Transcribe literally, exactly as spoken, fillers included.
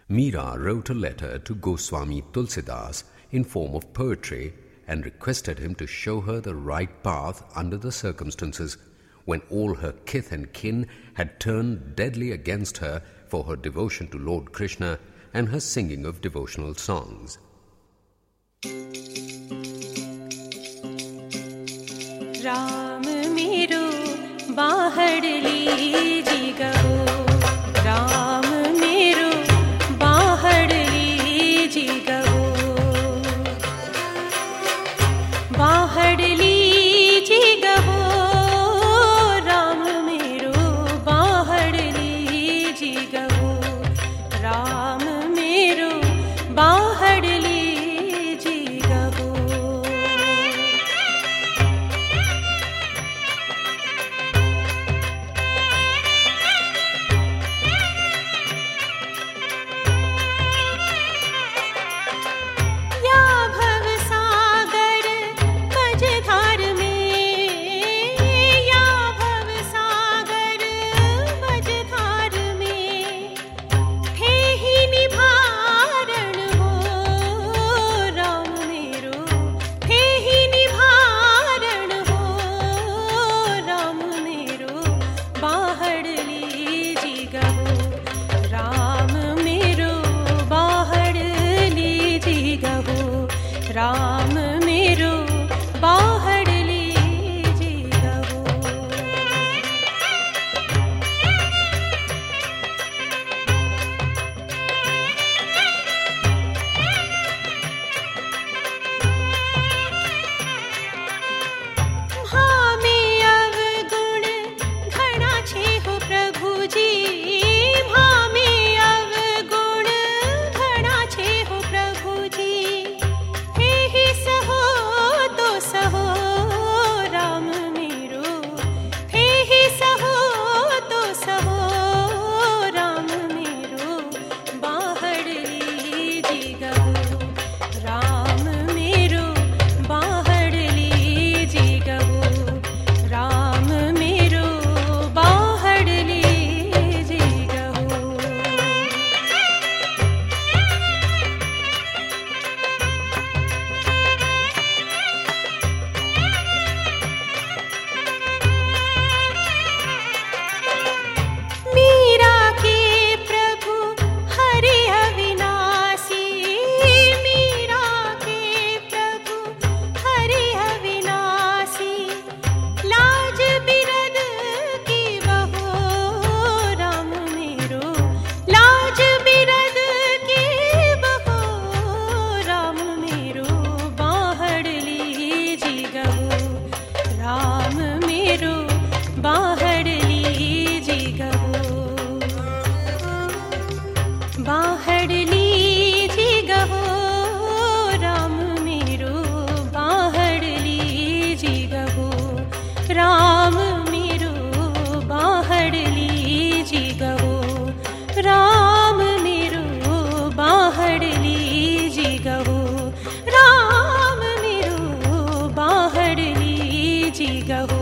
Meera wrote a letter to Goswami Tulsidas in form of poetry and requested him to show her the right path under the circumstances when all her kith and kin had turned deadly against her for her devotion to Lord Krishna and her singing of devotional songs. Ram मेरो बाहर लीजिएगा हो, राम मेरो बाहर लीजिएगा हो, बाहर लीजिएगा हो, राम मेरो बाहर लीजिएगा हो, राम मेरो बाहर लीजिएगा हो। राम मेरो बाहर लीजिएगा हो। हाँ में अवगुण घना छे हो प्रभु जी, हाँ में अवगुण घना छे हो प्रभु जी, बाहर लीजिएगा हो, राम मेरो बाहर लीजिएगा हो, राम मेरो बाहर लीजिएगा हो, राम मेरो बाहर लीजिएगा हो, राम मेरो बाहर लीजिएगा हो।